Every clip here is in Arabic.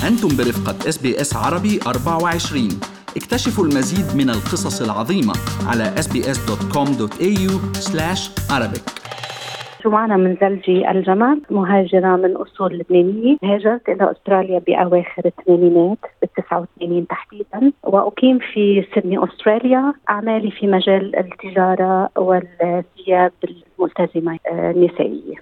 أنتم برفقة SBS عربي 24. اكتشفوا المزيد من القصص العظيمة على sbs.com.au/arabic. جمانة منزلجي الجمل، مهاجرة من أصول لبنانية. هاجرت إلى أستراليا بأواخر الثمانينات بال89 تحديدا، وأقيم في سيدني أستراليا. أعمالي في مجال التجارة والثياب الملتزمة النسائية.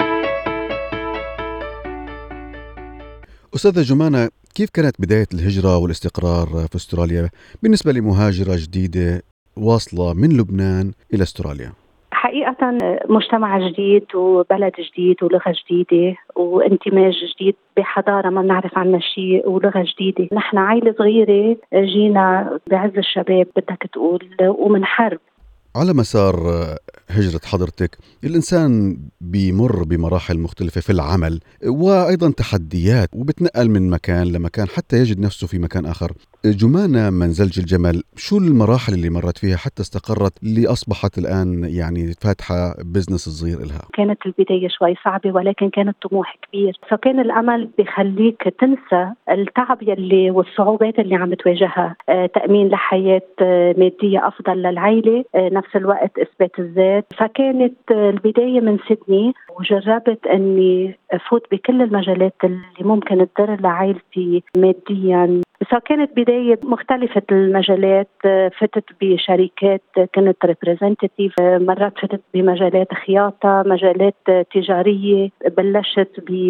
أستاذة جمانة، كيف كانت بداية الهجرة والاستقرار في أستراليا بالنسبة لمهاجرة جديدة واصلة من لبنان إلى أستراليا؟ حقيقة مجتمع جديد وبلد جديد ولغة جديدة وانتماج جديد بحضارة ما بنعرف عنها شيء ولغة جديدة. نحن عائلة صغيرة جينا بعز الشباب بدك تقول ومن حرب. على مسار هجرة حضرتك الإنسان بيمر بمراحل مختلفة في العمل وأيضا تحديات، وبتنقل من مكان لمكان حتى يجد نفسه في مكان آخر. جمانة منزلجي الجمل، شو المراحل اللي مرت فيها حتى استقرت اللي أصبحت الآن يعني فاتحة بزنس صغير إلها؟ كانت البداية شوي صعبة ولكن كان الطموح كبير، فكان الأمل بيخليك تنسى التعب يلي والصعوبات اللي عم تواجهها. تأمين لحياة مادية أفضل للعائلة، نفس الوقت إثبات الذات. فكانت البداية من سيدني، وجربت أني أفوت بكل المجالات اللي ممكن تضر لعائلتي ماديا. فكانت بداية مختلفة المجالات. فتت بشركات، كنت ريبريزنتيف، مرات فتت بمجالات خياطة، مجالات تجارية. بلشت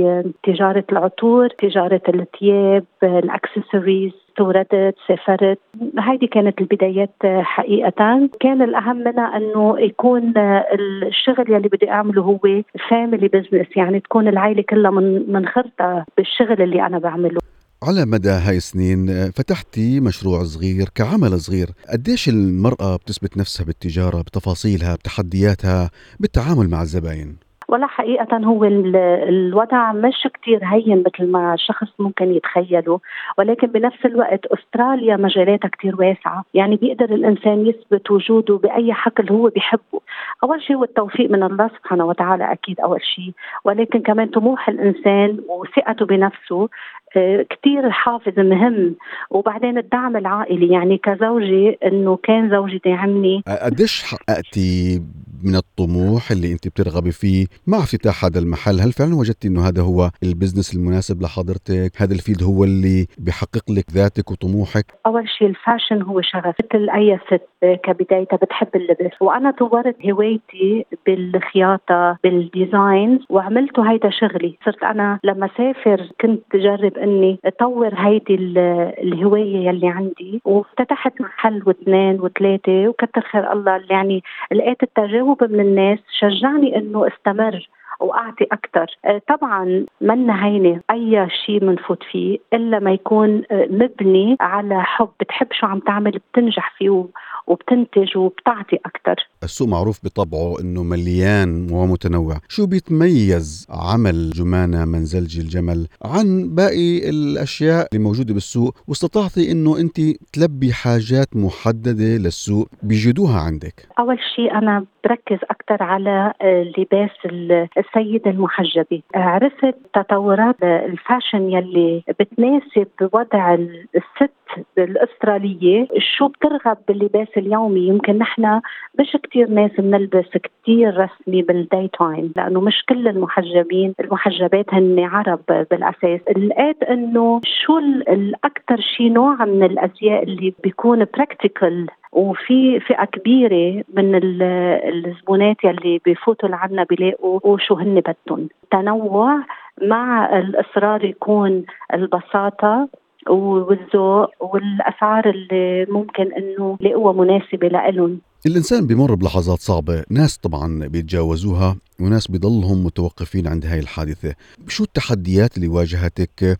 بتجارة العطور، تجارة الثياب، الأكسسوارز. استوردت، سافرت. هذه كانت البدايات حقيقة. كان الأهم منها أنه يكون الشغل يلي بدي أعمله هو فاميلي بزنس، يعني تكون العائلة كلها منخرطة بالشغل اللي أنا بعمله. على مدى هاي السنين فتحتي مشروع صغير كعمل صغير. قديش المرأة بتثبت نفسها بالتجارة، بتفاصيلها، بتحدياتها، بالتعامل مع الزبائن؟ ولا حقيقة هو الوضع مش كتير هين مثل ما الشخص ممكن يتخيله، ولكن بنفس الوقت أستراليا مجالاتها كتير واسعة، يعني بيقدر الإنسان يثبت وجوده بأي حقل هو بيحبه. أول شيء هو التوفيق من الله سبحانه وتعالى، أكيد أول شيء، ولكن كمان طموح الإنسان وثقته بنفسه كتير حافز مهم. وبعدين الدعم العائلي، يعني كزوجي إنه كان زوجي داعمني. قديش حققتي من الطموح اللي انت بترغبي فيه مع افتتاح هذا المحل؟ هل فعلا وجدتي انه هذا هو البزنس المناسب لحضرتك؟ هذا الفيلد هو اللي بيحقق لك ذاتك وطموحك؟ اول شيء الفاشن هو شغف، مثل اي ست كبدايتها بتحب اللبس، وانا طورت هوايتي بالخياطه بالديزاين وعملته هيدا شغلي. صرت انا لما سافر كنت جرب اني اطور هيدي الهوايه يلي عندي، وافتتحت محل واثنين وثلاثه، وكتر خير الله اللي يعني لقيت التجاوب من الناس شجعني انه استمر وأعطي أكثر. طبعا منا هينة أي شيء منفوت فيه إلا ما يكون مبني على حب، بتحب شو عم تعمل بتنجح فيه وبتنتج وبتعطي أكثر. السوق معروف بطبعه أنه مليان ومتنوع. شو بيتميز عمل جمانة منزلجي الجمل عن باقي الأشياء اللي موجودة بالسوق، واستطعتي أنه أنت تلبي حاجات محددة للسوق بيجدوها عندك؟ أول شيء أنا بركز أكثر على لباس السيدة المحجبة. عرفت تطورات الفاشن يلي بتناسب وضع الست الأسترالية، شو بترغب باللباس اليومي. يمكن نحن مش كتير ناس بنلبس كتير رسمي بالداي تايم، لأنه مش كل المحجبات هن عرب بالأساس. لقيت أنه شو الأكثر شيء نوع من الأزياء اللي بيكون براكتيكال، وفي فئة كبيرة من الزبونات يلي بيفوتوا لعنا بيلاقوا وشو هن بدهم. تنوع مع الإصرار يكون البساطة والذوق والأسعار اللي ممكن إنه لقوها مناسبة لإلهم. الإنسان بيمر بلحظات صعبة، ناس طبعا بيتجاوزوها وناس بيضلهم متوقفين عند هاي الحادثة. شو التحديات اللي واجهتك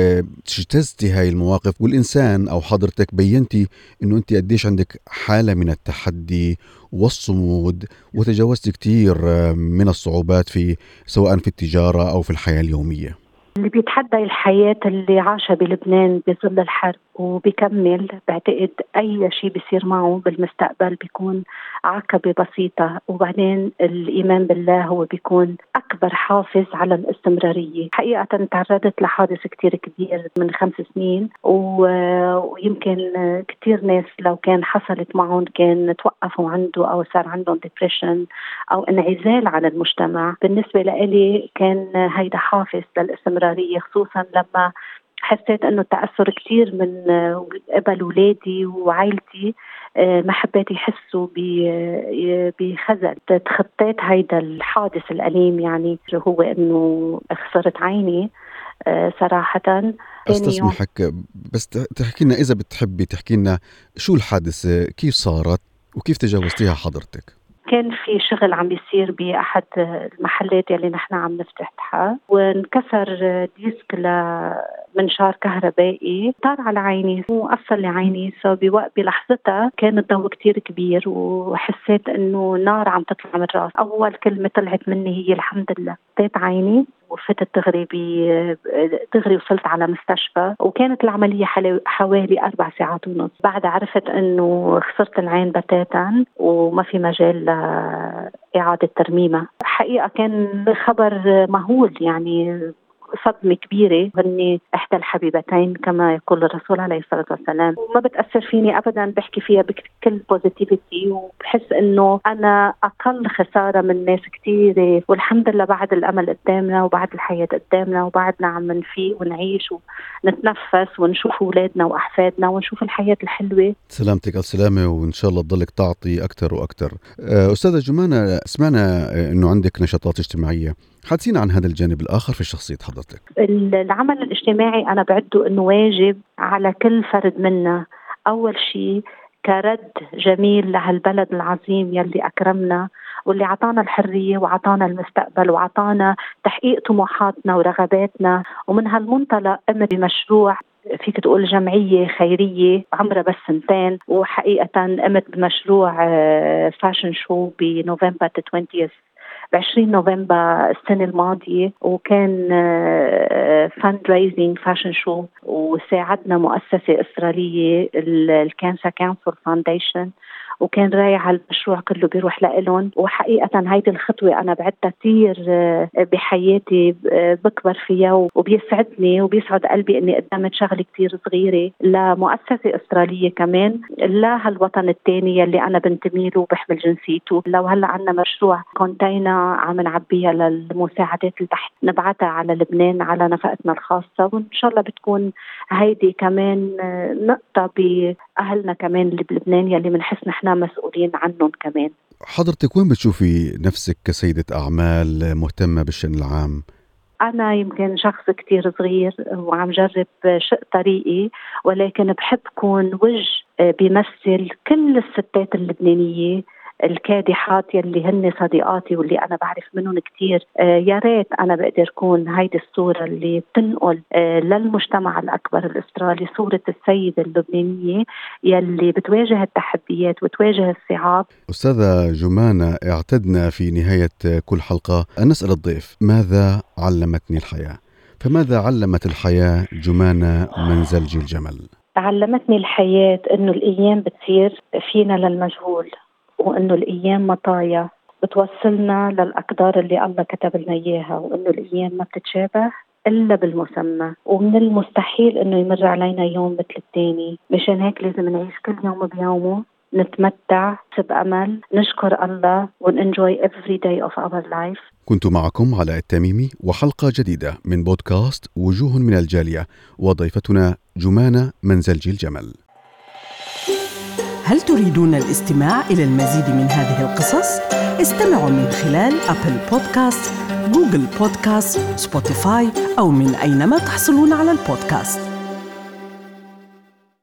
واجتزتي هاي المواقف، والإنسان أو حضرتك بينتي إنه أنت قديش عندك حالة من التحدي والصمود وتجاوزت كتير من الصعوبات في سواء في التجارة أو في الحياة اليومية؟ اللي بيتحدى الحياة اللي عاشها بلبنان بظل الحرب وبيكمل، بعتقد أي شيء بيصير معه بالمستقبل بيكون عقبة بسيطة، وبعدين الإيمان بالله هو بيكون أكبر حافز على الاستمرارية. حقيقة تعرضت لحادث كتير كبير من 5 سنين، ويمكن كتير ناس لو كان حصلت معهم كان توقفوا عنده أو صار عندهم ديبريشن أو انعزال عن المجتمع. بالنسبة لي كان هيدا حافز للاستمرارية، خصوصا لما حسيت أنه التأثر كتير من قبل ولادي وعائلتي، ما حبيت يحسوا بخزل. تخطيت هيدا الحادث الأليم، يعني هو أنه خسرت عيني صراحة. استسمحك بس تحكي لنا إذا بتحبي تحكي لنا شو الحادثة، كيف صارت وكيف تجاوزتيها حضرتك؟ كان في شغل عم بيصير بأحد المحلات اللي نحن عم نفتحها، وانكسر ديسك لمنشار كهربائي، طار على عيني وأثر لعيني. بلحظتها كان الضوء كتير كبير وحسيت إنه نار عم تطلع من الراس. أول كلمة طلعت مني هي الحمد لله. طيت عيني وفتت دغري وصلت على مستشفى، وكانت العملية حوالي 4 ساعات ونص. بعد عرفت أنه خسرت العين بتاتا وما في مجال لإعادة ترميمها. حقيقة كان خبر مهول، يعني صدمة كبيرة. هني إحدى الحبيبتين كما يقول الرسول عليه الصلاة والسلام، وما بتأثر فيني أبدا. بحكي فيها بكل بوزيتيفيتي، وبحس إنه أنا أقل خسارة من ناس كتيرة، والحمد لله بعد الأمل قدامنا وبعد الحياة قدامنا، وبعدنا عم نفيق ونعيش ونتنفس ونشوف أولادنا وأحفادنا ونشوف الحياة الحلوة. سلامتك السلامة، وإن شاء الله تضلك تعطي أكتر وأكتر. أستاذة جمانة، سمعنا إنه عندك نشاطات اجتماعية، حدثينا عن هذا الجانب الآخر في شخصية حضرتك. العمل الاجتماعي أنا بعده أنه واجب على كل فرد منا. أول شيء كرد جميل لهالبلد العظيم يلي أكرمنا، واللي عطانا الحرية وعطانا المستقبل وعطانا تحقيق طموحاتنا ورغباتنا. ومن هالمنطلق قمت بمشروع، فيك تقول جمعية خيرية عمرها بس 2 وحقيقة قمت بمشروع فاشن شو بنوفمبر 20 نوفمبر السنة الماضية، وكان fundraising فاشن شو، وساعدنا مؤسسة إسرائيلية الكانسر كونسل فاونديشن، وكان رايح المشروع كله بيروح لإلهم. وحقيقة هيدي الخطوة أنا بعدتها كتير بحياتي، بكبر فيها وبيسعدني وبيسعد قلبي أني قدمت شغلة كتير صغيرة لمؤسسة إسرائيلية كمان لا هالوطن الثاني اللي أنا بنتمي له وبحمل جنسيته. لو هلأ عنا مشروع كونتينا عم نعبيها للمساعدات البحث نبعتها على لبنان على نفقتنا الخاصة، وإن شاء الله بتكون هيدي كمان نقطة بأهلنا كمان اللي بلبنان يلي منحس نحن مسؤولين عنهم كمان. حضرتك وين بتشوفي نفسك كسيدة أعمال مهتمة بالشأن العام؟ أنا يمكن شخص كتير صغير وعم جرب شق طريقي، ولكن بحب كون وجه بيمثل كل الستات اللبنانية الكادحات يلي هن صديقاتي واللي أنا بعرف منهم كتير. يا ريت أنا بقدر كون هيدي الصورة اللي بتنقل للمجتمع الأكبر الأسترالي صورة السيدة اللبنانية يلي بتواجه التحديات وتواجه الصعاب. أستاذة جمانة، اعتدنا في نهاية كل حلقة أن نسأل الضيف ماذا علمتني الحياة، فماذا علمت الحياة جمانة منزلجي الجمل؟ علمتني الحياة إنه الأيام بتصير فينا للمجهول، وإنه الأيام مطايا بتوصلنا للأقدار اللي الله كتب لنا إياها، وإنه الأيام ما بتتشابه إلا بالمسمى، ومن المستحيل إنه يمر علينا يوم مثل التاني. مشان هيك لازم نعيش كل يوم بيومه، نتمتع بأمل، نشكر الله ونenjoy every day of our life. كنت معكم علاء التميمي وحلقة جديدة من بودكاست وجوه من الجالية، وضيفتنا جمانة منزلجي الجمل. هل تريدون الاستماع إلى المزيد من هذه القصص؟ استمعوا من خلال أبل بودكاست، جوجل بودكاست، سبوتيفاي أو من أينما تحصلون على البودكاست.